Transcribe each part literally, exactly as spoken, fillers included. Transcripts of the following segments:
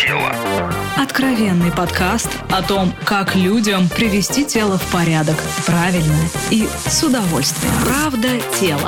тело». Откровенный подкаст о том, как людям привести тело в порядок правильно и с удовольствием. Правда тела.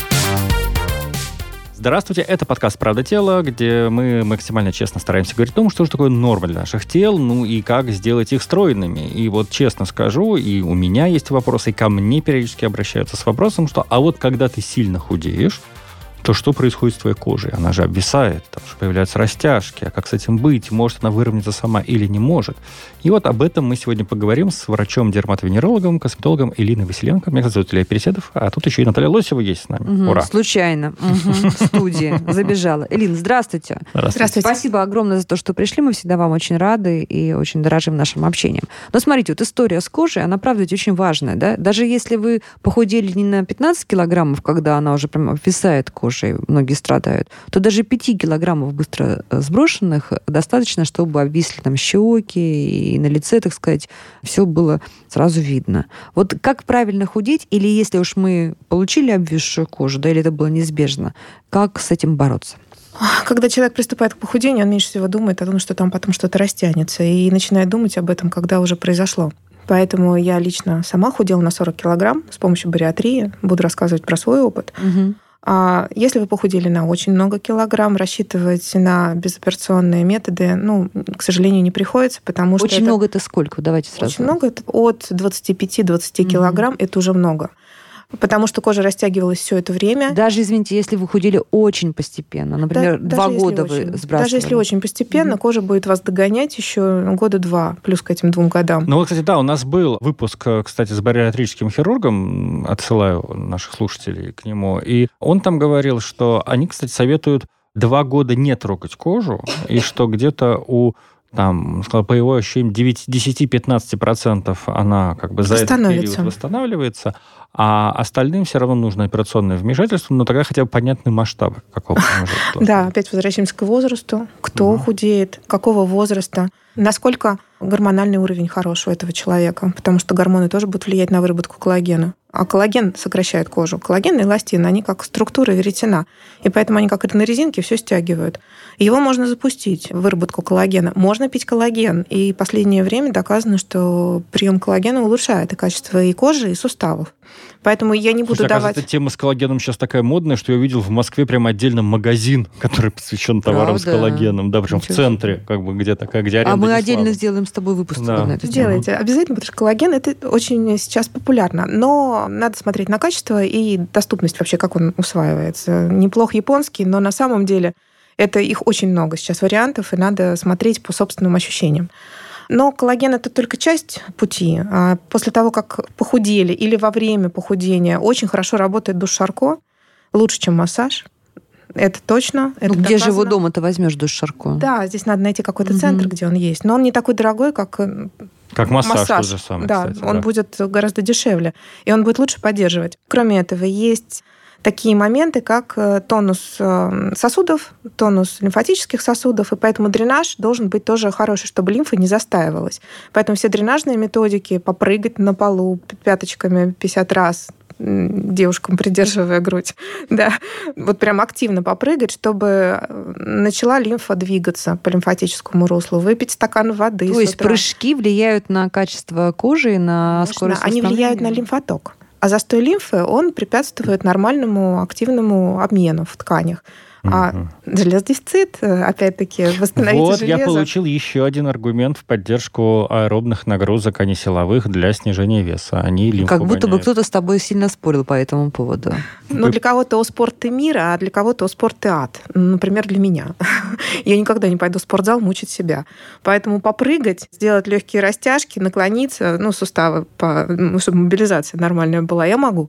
Здравствуйте, это подкаст «Правда тела», где мы максимально честно стараемся говорить о том, что же такое норма для наших тел, ну и как сделать их стройными. И вот честно скажу, и у меня есть вопросы, и ко мне периодически обращаются с вопросом, что а вот когда ты сильно худеешь, то что происходит с твоей кожей? Она же обвисает, там же появляются растяжки. А как с этим быть? Может она выровняться сама или не может? И вот об этом мы сегодня поговорим с врачом-дерматовенерологом, косметологом Элиной Василенко. Меня зовут Илья Переседов, а тут еще и Наталья Лосева есть с нами. Угу, Ура! Случайно. Угу, в студии забежала. Элина, здравствуйте. Здравствуйте. Спасибо огромное за то, что пришли. Мы всегда вам очень рады и очень дорожим нашим общением. Но смотрите, вот история с кожей, она, правда, ведь очень важная. Да? Даже если вы похудели не на пятнадцать килограммов, когда она уже прям обвисает кожей, многие страдают, то даже пяти килограммов быстро сброшенных достаточно, чтобы обвисли там щеки и на лице, так сказать, все было сразу видно. Вот как правильно худеть, или если уж мы получили обвисшую кожу, да, или это было неизбежно, как с этим бороться? Когда человек приступает к похудению, он меньше всего думает о том, что там потом что-то растянется, и начинает думать об этом, когда уже произошло. Поэтому я лично сама худела на сорок килограмм с помощью бариатрии. Буду рассказывать про свой опыт. Угу. А если вы похудели на очень много килограмм, рассчитывать на безоперационные методы, ну, к сожалению, не приходится, потому что... Очень это... много это сколько? Давайте сразу. Очень много. Это от двадцати пяти до двадцати килограмм. Это уже много. Потому что кожа растягивалась все это время. Даже, извините, если вы худели очень постепенно, например, да, два года вы очень, сбрасывали. Даже если очень постепенно, mm-hmm. кожа будет вас догонять еще года два, плюс к этим двум годам. Ну вот, кстати, да, у нас был выпуск, кстати, с бариатрическим хирургом, отсылаю наших слушателей к нему, и он там говорил, что они, кстати, советуют два года не трогать кожу, и что где-то у... Там, по его ощущениям, десять-пятнадцать процентов она как бы за этот период восстанавливается, а остальным все равно нужно операционное вмешательство, но тогда хотя бы понятны масштабы, какого промежутка. Да, опять возвращаемся к возрасту. Кто худеет, какого возраста, насколько гормональный уровень хороший у этого человека, потому что гормоны тоже будут влиять на выработку коллагена. А коллаген сокращает кожу. Коллаген и эластин, они как структура веретена. И поэтому они как на резинке все стягивают. Его можно запустить, выработку коллагена. Можно пить коллаген. И в последнее время доказано, что прием коллагена улучшает и качество и кожи, и суставов. Поэтому я не буду Слушайте, давать... Эта тема с коллагеном сейчас такая модная, что я увидел в Москве прям отдельно магазин, который посвящен товарам Правда? с коллагеном. Да, причем Ничего в центре, как бы, где такая, где аренда. А мы не отдельно слава. сделаем с тобой выпуск. Да. На эту тему. Сделайте. Обязательно, потому что коллаген – это очень сейчас популярно. Но надо смотреть на качество и доступность вообще, как он усваивается. Неплох японский, но на самом деле это их очень много сейчас вариантов, и надо смотреть по собственным ощущениям. Но коллаген – это только часть пути. После того, как похудели или во время похудения, очень хорошо работает душ Шарко, лучше, чем массаж. Это точно. Это ну, где доказано. же его дома-то возьмешь, душ Шарко? Да, здесь надо найти какой-то Угу. центр, где он есть. Но он не такой дорогой, как Как массаж, массаж. тот же самый, Да, кстати, он да. будет гораздо дешевле. И он будет лучше поддерживать. Кроме этого, есть такие моменты, как тонус сосудов, тонус лимфатических сосудов, и поэтому дренаж должен быть тоже хороший, чтобы лимфа не застаивалась. Поэтому все дренажные методики, попрыгать на полу пяточками пятьдесят раз, девушкам придерживая грудь, да, вот прям активно попрыгать, чтобы начала лимфа двигаться по лимфатическому руслу, выпить стакан воды. То есть прыжки влияют на качество кожи и на Конечно, скорость они восстановления? влияют на лимфоток. А застой лимфы, он препятствует нормальному активному обмену в тканях. А Мгм. железодефицит, опять-таки, восстановить Вот железо. я получил еще один аргумент в поддержку аэробных нагрузок, а не силовых, для снижения веса. Они лимфу Как будто бы гоняют. кто-то с тобой сильно спорил по этому поводу. Ну, для кого-то о спорт и мир, а для кого-то о спорт и ад. Например, для меня. Я никогда не пойду в спортзал мучить себя. Поэтому попрыгать, сделать легкие растяжки, наклониться, ну, суставы, по, ну, чтобы мобилизация нормальная была, я могу.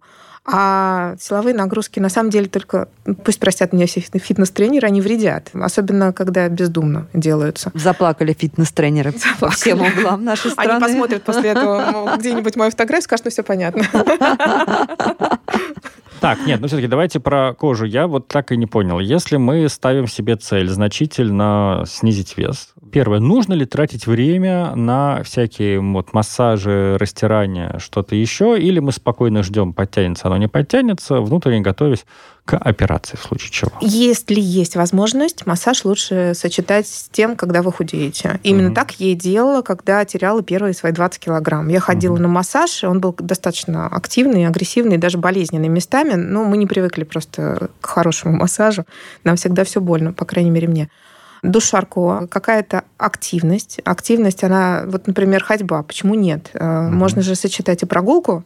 А силовые нагрузки, на самом деле, только, пусть простят меня все фитнес-тренеры, они вредят. Особенно, когда бездумно делаются. Заплакали фитнес-тренеры по всем углам нашей страны. Они посмотрят после этого где-нибудь мою фотографию, скажут, что все понятно. Так, нет, ну все-таки давайте про кожу. Я вот так и не понял. Если мы ставим себе цель значительно снизить вес, первое, нужно ли тратить время на всякие вот массажи, растирания, что-то еще, или мы спокойно ждем, подтянется оно, не подтянется, внутренне готовясь к операции, в случае чего? Если есть возможность, массаж лучше сочетать с тем, когда вы худеете. Именно mm-hmm. так я и делала, когда теряла первые свои двадцать килограмм. Я ходила mm-hmm. на массаж, он был достаточно активный, агрессивный, даже болезненный местами. Но мы не привыкли просто к хорошему массажу. Нам всегда все больно, по крайней мере, мне. Душ Шарко, какая-то активность. Активность, она, вот, например, ходьба. Почему нет? Mm-hmm. Можно же сочетать и прогулку,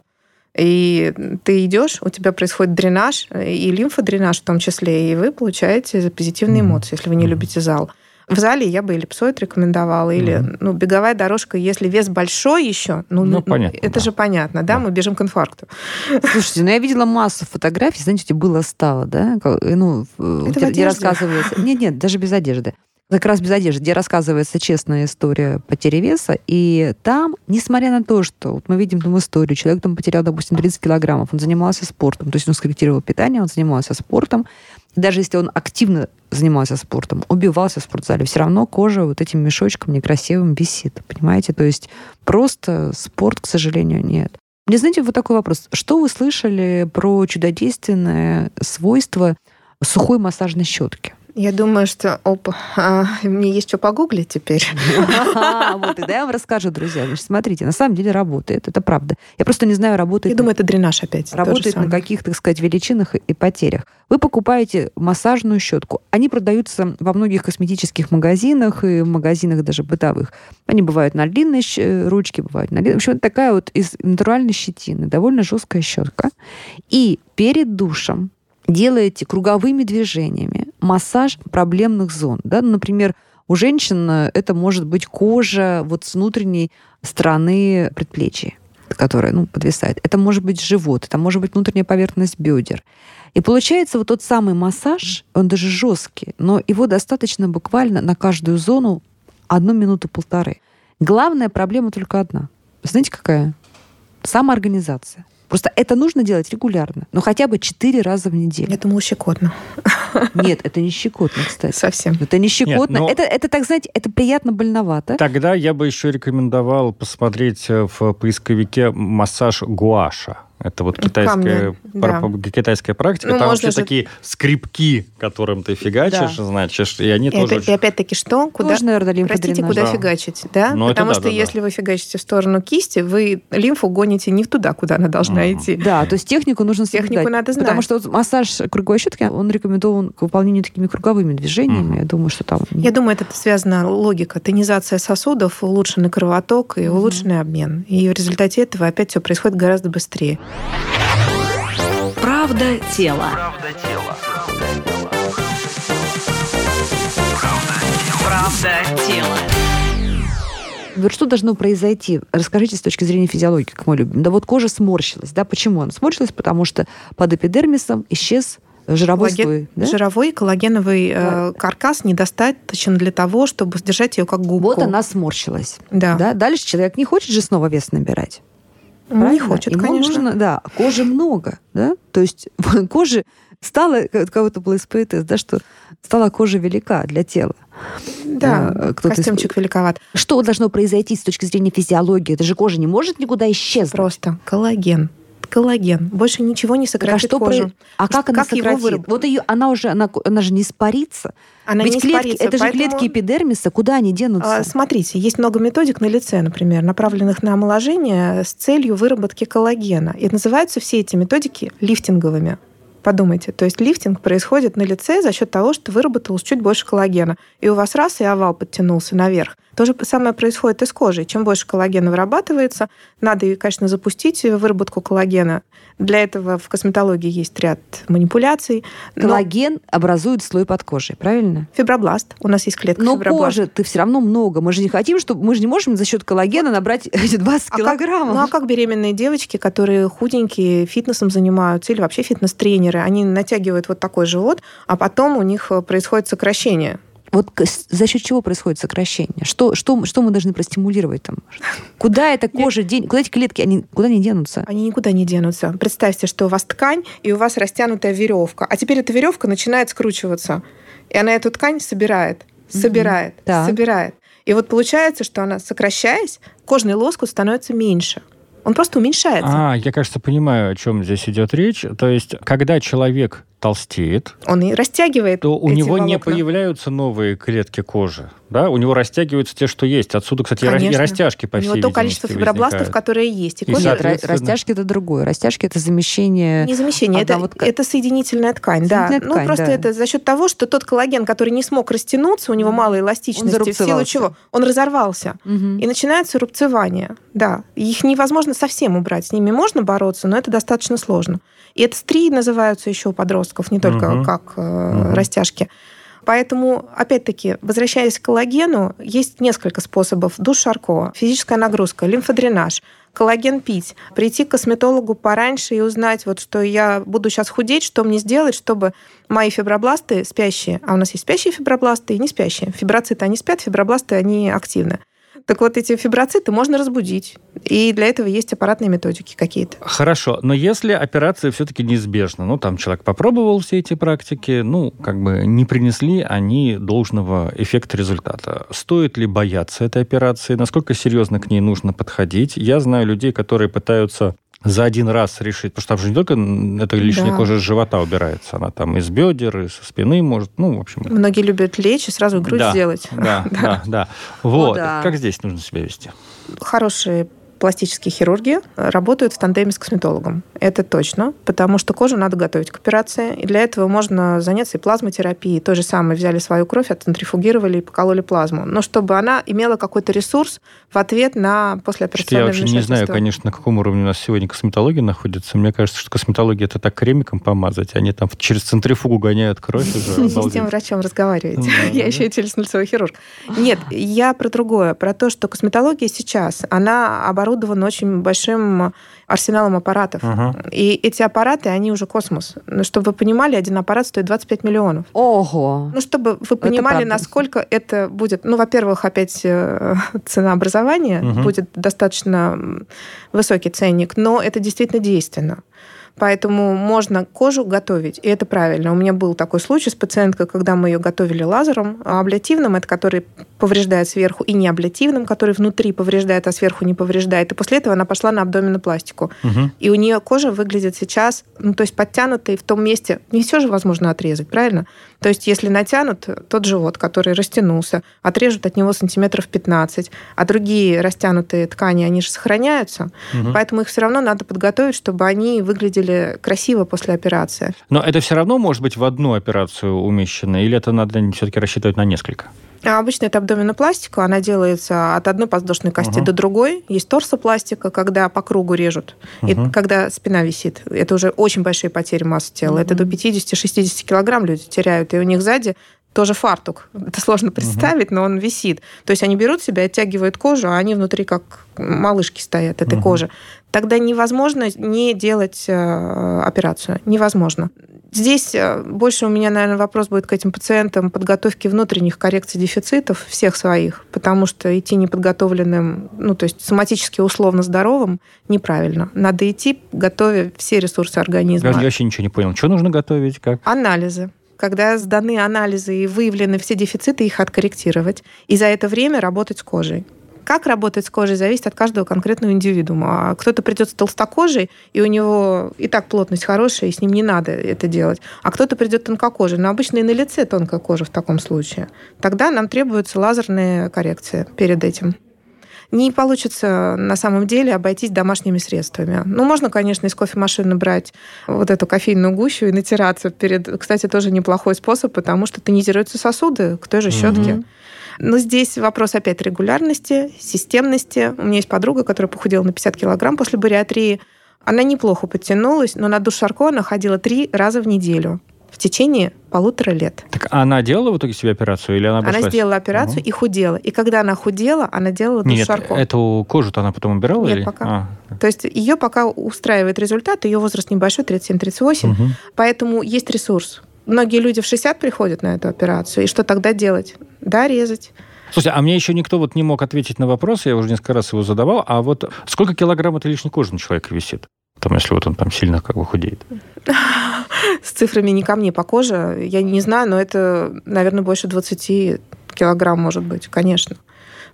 и ты идешь, у тебя происходит дренаж, и лимфодренаж в том числе, и вы получаете позитивные эмоции, если вы не любите зал. В зале я бы эллипсоид рекомендовала, или mm-hmm. ну, беговая дорожка, если вес большой еще, ну, ну, ну понятно, это да. же понятно, да? да, мы бежим к инфаркту. Слушайте, ну я видела массу фотографий, знаете, было-стало, да? Ну, это где, где рассказывается... Нет, нет, даже без одежды. Как раз без одежды, где рассказывается честная история потери веса, и там, несмотря на то, что вот мы видим там историю, человек там потерял, допустим, тридцать килограммов, он занимался спортом, то есть он скорректировал питание, он занимался спортом, и даже если он активно занимался спортом, убивался в спортзале, все равно кожа вот этим мешочком некрасивым висит, понимаете? То есть просто спорт, к сожалению, нет. Мне, знаете, вот такой вопрос. Что вы слышали про чудодейственное свойство сухой массажной щетки? Я думаю, что оп, а, мне есть что погуглить теперь. Вот, тогда я вам расскажу, друзья. Значит, смотрите, на самом деле работает, это правда. Я просто не знаю, работает... Я думаю, это дренаж опять. Работает на каких, так сказать, величинах и потерях. Вы покупаете массажную щетку. Они продаются во многих косметических магазинах и в магазинах даже бытовых. Они бывают на длинной ручке, бывают на длинной... В общем, это такая вот из натуральной щетины, довольно жесткая щетка. И перед душем делаете круговыми движениями массаж проблемных зон. Да? Например, у женщин это может быть кожа вот с внутренней стороны предплечья, которая ну, подвисает. Это может быть живот, это может быть внутренняя поверхность бедер. И получается вот тот самый массаж, он даже жесткий, но его достаточно буквально на каждую зону одну минуту-полторы. Главная проблема только одна. Знаете, какая? Самоорганизация. Просто это нужно делать регулярно, но хотя бы четыре раза в неделю. Я думала, щекотно. Нет, это не щекотно, кстати. Совсем. Это не щекотно. Нет, но... это, это, так знаете, это приятно больновато. Тогда я бы еще рекомендовал посмотреть в поисковике массаж гуаша. Это вот китайская, да. китайская практика. Ну, там вообще же... такие скрипки, которым ты фигачишь, да. значит, и они и тоже... Опять, и опять-таки что? Куда, тоже, наверное, простите, куда да. фигачить? Да? Ну, Потому да, что да, если да. вы фигачите в сторону кисти, вы лимфу гоните не туда, куда она должна mm. идти. Да, то есть технику нужно соблюдать. Технику надо знать. Потому что вот массаж круговой щетки, он рекомендован к выполнению такими круговыми движениями. Mm. Я думаю, что там... Я думаю, это связана логика. Тонизация сосудов, улучшенный кровоток и mm. улучшенный обмен. И в результате этого опять все происходит гораздо быстрее. Правда тела. Правда тела. Правда тела. Вот что должно произойти? Расскажите с точки зрения физиологии, как мы любим. Да вот кожа сморщилась. Да? Почему она сморщилась? Потому что под эпидермисом исчез жировой Коллаген, слой. Да? Жировой коллагеновый э, каркас недостаточен для того, чтобы сдержать ее как губку. Вот она сморщилась. Да. Да? Дальше человек не хочет же снова вес набирать. Правильно? Не хочет, Ему конечно. Нужно, да, кожи много, да, то есть кожи стала, у кого-то был СПТС, да, что стала кожа велика для тела. Да, кто-то костюмчик исп... великоват. Что должно произойти с точки зрения физиологии? Это же кожа не может никуда исчезнуть. Просто коллаген. Коллаген. Больше ничего не сократит а кожу. Про... А как, как она сократит? Выраб... Вот ее, она уже, она, она же не испарится. Она Ведь не клетки, испарится. это поэтому... же клетки эпидермиса, куда они денутся? А, смотрите, есть много методик на лице, например, направленных на омоложение с целью выработки коллагена. И называются все эти методики лифтинговыми. Подумайте, то есть лифтинг происходит на лице за счет того, что выработалось чуть больше коллагена. И у вас раз, и овал подтянулся наверх. То же самое происходит и с кожей. Чем больше коллагена вырабатывается, надо, конечно, запустить выработку коллагена. Для этого в косметологии есть ряд манипуляций. Коллаген но... образует слой под кожей, правильно? Фибробласт. У нас есть клетка но фибробласт. Но кожи-то все равно много. Мы же не хотим, чтобы... Мы же не можем за счет коллагена набрать эти двадцать а килограммов. Как... Ну а как беременные девочки, которые худенькие, фитнесом занимаются, или вообще фитнес-тренеры, они натягивают вот такой живот, а потом у них происходит сокращение. Вот за счет чего происходит сокращение? Что, что, что мы должны простимулировать там? Куда эта кожа денется? Куда эти клетки? Они куда не денутся? Они никуда не денутся. Представьте, что у вас ткань, и у вас растянутая веревка. А теперь эта веревка начинает скручиваться. И она эту ткань собирает, собирает, mm-hmm. собирает. И вот получается, что она, сокращаясь, кожный лоскут становится меньше. Он просто уменьшается. А, я, кажется, понимаю, о чем здесь идет речь. То есть, когда человек толстеет, он и растягивает, то у эти него волокна. Не появляются новые клетки кожи. Да? У него растягиваются те, что есть. Отсюда, кстати, Конечно. и растяжки, по всей видимости. У него то количество фибробластов, возникают. которые есть. И И кожа... Нет, соответственно... растяжки это другое. Растяжки это замещение... Не замещение, это, вот... это соединительная ткань. Соединительная да. ткань, ну, просто да. это за счет того, что тот коллаген, который не смог растянуться, у него мало эластичности, в силу чего он разорвался. Угу. И начинается рубцевание. Да. Их невозможно совсем убрать. С ними можно бороться, но это достаточно сложно. И это стрии называются еще у подростков, не только угу. как э, угу. растяжки. Поэтому, опять-таки, возвращаясь к коллагену, есть несколько способов. Душ Шарко, физическая нагрузка, лимфодренаж, коллаген пить, прийти к косметологу пораньше и узнать, вот, что я буду сейчас худеть, что мне сделать, чтобы мои фибробласты спящие, а у нас есть спящие фибробласты и не спящие. Фиброциты, они спят, фибробласты, они активны. Так вот, эти фиброциты можно разбудить. И для этого есть аппаратные методики какие-то. Хорошо, но если операция все-таки неизбежна, ну, там человек попробовал все эти практики, ну, как бы не принесли они должного эффекта результата. Стоит ли бояться этой операции? Насколько серьезно к ней нужно подходить? Я знаю людей, которые пытаются за один раз решить, потому что там же не только эта лишняя да. кожа с живота убирается, она там из бедер, и со спины может, ну, в общем... Многие любят лечь и сразу грудь да, сделать. Да, да, да, да. Вот. О, да. Как здесь нужно себя вести? Хорошие пластические хирурги работают в тандеме с косметологом. Это точно, потому что кожу надо готовить к операции, и для этого можно заняться и плазмотерапией. То же самое, взяли свою кровь, отцентрифугировали и покололи плазму. Но чтобы она имела какой-то ресурс в ответ на послеоперационное Я очень не знаю, конечно, на каком уровне у нас сегодня косметология находится. Мне кажется, что косметология — это так кремиком помазать. Они там через центрифугу гоняют кровь. С тем врачом разговариваете. Я еще и челюстно-лицевой хирург. Нет, я про другое. Про то, что косметология сейчас, она оборудована очень большим арсеналом аппаратов. Uh-huh. И эти аппараты, они уже космос. Но чтобы вы понимали, один аппарат стоит двадцать пять миллионов. Ого! Ну, чтобы вы понимали, это насколько это будет... Ну, во-первых, опять ценообразование uh-huh. будет достаточно высокий ценник, но это действительно действенно. Поэтому можно кожу готовить, и это правильно. У меня был такой случай с пациенткой, когда мы ее готовили лазером, абляционным, это который повреждает сверху, и не абляционным, который внутри повреждает, а сверху не повреждает. И после этого она пошла на абдоминопластику. Угу. И у нее кожа выглядит сейчас, ну, то есть подтянутой в том месте. Не все же возможно отрезать, правильно? То есть если натянут тот живот, который растянулся, отрежут от него сантиметров пятнадцать, а другие растянутые ткани, они же сохраняются. Угу. Поэтому их все равно надо подготовить, чтобы они выглядели красиво после операции. Но это все равно может быть в одну операцию умещено, или это надо все-таки рассчитывать на несколько? А обычно это абдоминопластика, она делается от одной подвздошной кости uh-huh. до другой. Есть торсопластика, когда по кругу режут, uh-huh. и когда спина висит. Это уже очень большие потери массы тела. Uh-huh. Это до пятьдесят-шестьдесят килограмм люди теряют, и у них сзади тоже фартук. Это сложно представить, uh-huh. но он висит. То есть они берут себя, оттягивают кожу, а они внутри как малышки стоят этой uh-huh. кожи. Тогда невозможно не делать э, операцию. Невозможно. Здесь больше у меня, наверное, вопрос будет к этим пациентам подготовки внутренних коррекций дефицитов всех своих, потому что идти неподготовленным, ну, то есть соматически условно здоровым, неправильно. Надо идти, готовя все ресурсы организма. Я вообще ничего не понял. Что нужно готовить? Как? Анализы. Когда сданы анализы и выявлены все дефициты, их откорректировать. И за это время работать с кожей. Как работать с кожей, зависит от каждого конкретного индивидуума. Кто-то придет с толстокожей, и у него и так плотность хорошая, и с ним не надо это делать. А кто-то придет тонкокожий. Но обычно и на лице тонкая кожа в таком случае. Тогда нам требуется лазерная коррекция перед этим. Не получится на самом деле обойтись домашними средствами. Ну, можно, конечно, из кофемашины брать вот эту кофейную гущу и натираться перед... Кстати, тоже неплохой способ, потому что тонизируются сосуды к той же щетке. Mm-hmm. Но здесь вопрос опять регулярности, системности. У меня есть подруга, которая похудела на пятьдесят килограмм после бариатрии. Она неплохо подтянулась, но на душ Шарко она ходила три раза в неделю в течение полутора лет. Так она делала в итоге себе операцию или она обошлась? Она сделала операцию угу. и худела. И когда она худела, она делала душ Нет, Шарко. Эту кожу-то она потом убирала? Нет, или? пока. А. То есть ее пока устраивает результат, ее возраст небольшой, тридцать семь тридцать восемь, угу. поэтому есть ресурс. Многие люди в шестьдесят приходят на эту операцию, и что тогда делать? Да, резать. Слушай, а мне еще никто вот не мог ответить на вопрос, я уже несколько раз его задавал, а вот сколько килограмм этой лишней кожи на человека висит? Там, если вот он там сильно как бы худеет. С цифрами не ко мне по коже, я не знаю, но это, наверное, больше двадцать килограмм может быть, конечно.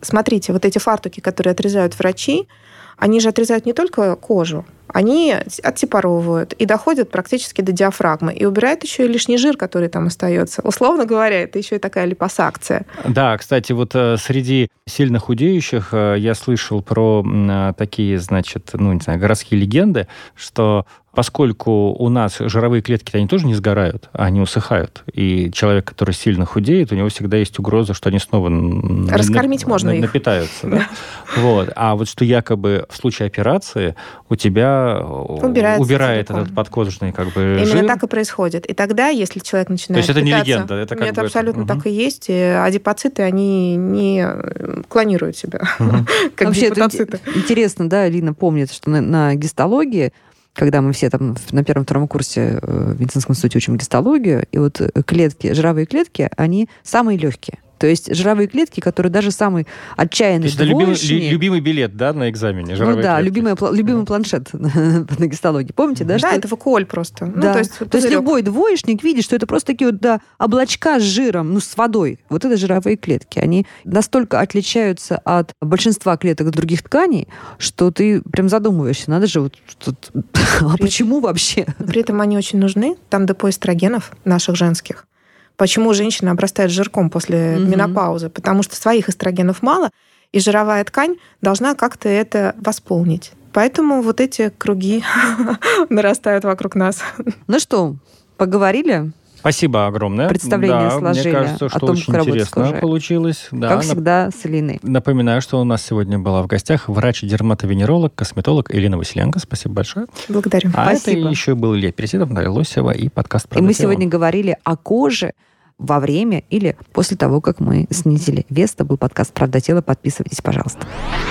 смотрите, вот эти фартуки, которые отрезают врачи, они же отрезают не только кожу, они отсепаровывают и доходят практически до диафрагмы. И убирают еще и лишний жир, который там остается. Условно говоря, это еще и такая липосакция. Да, кстати, вот среди сильно худеющих я слышал про такие, значит, ну, не знаю, городские легенды, что поскольку у нас жировые клетки, они тоже не сгорают, а они усыхают. И человек, который сильно худеет, у него всегда есть угроза, что они снова раскормить на, можно на, их. напитаются. Да? Вот. А вот что якобы в случае операции у тебя Убирается убирает целиком. Этот подкожный как бы Именно жир. Так и происходит. И тогда, если человек начинает То есть это питаться, не легенда? Это как нет, бы абсолютно это... так и есть. И адипоциты, они не клонируют себя, uh-huh. как Вообще, гепатоциты. Это интересно, да, Лина помнит, что на, на гистологии, когда мы все там на первом-втором курсе в медицинском институте учим гистологию, и вот клетки, жировые клетки, они самые легкие. То есть жировые клетки, которые даже самый отчаянный двоечник... любимый, любимый билет, да, на экзамене? Ну да, любимый, любимый планшет на гистологии. Помните, да? Да, что... это вакуоль просто. Да. Ну, то есть, то есть любой двоечник видит, что это просто такие вот да, облачка с жиром, ну, с водой. Вот это жировые клетки. Они настолько отличаются от большинства клеток других тканей, что ты прям задумываешься, надо же вот тут... А почему вообще? При этом они очень нужны, там депо эстрогенов наших женских. Почему женщина обрастает жирком после mm-hmm. менопаузы? Потому что своих эстрогенов мало, и жировая ткань должна как-то это восполнить. Поэтому вот эти круги нарастают вокруг нас. Ну что, поговорили? Спасибо огромное. Представление да, сложили мне кажется, что о том, очень как интересно получилось. Да, как всегда, с Элиной. Напоминаю, что у нас сегодня была в гостях врач-дерматовенеролог, косметолог Элина Василенко. Спасибо большое. Благодарю. А Спасибо. это еще был Илья Пересидов, Дарья Лосева и подкаст «Правда И мы тела». сегодня говорили о коже во время или после того, как мы снизили вес. Это был подкаст «Правда тела». Подписывайтесь, пожалуйста.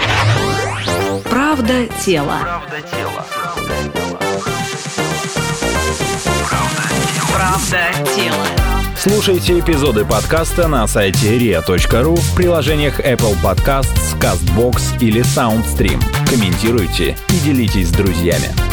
Правда тела. Правда тела. Правда тела. Слушайте эпизоды подкаста на сайте риа точка ру, в приложениях Apple Podcasts, CastBox или SoundStream. Комментируйте и делитесь с друзьями.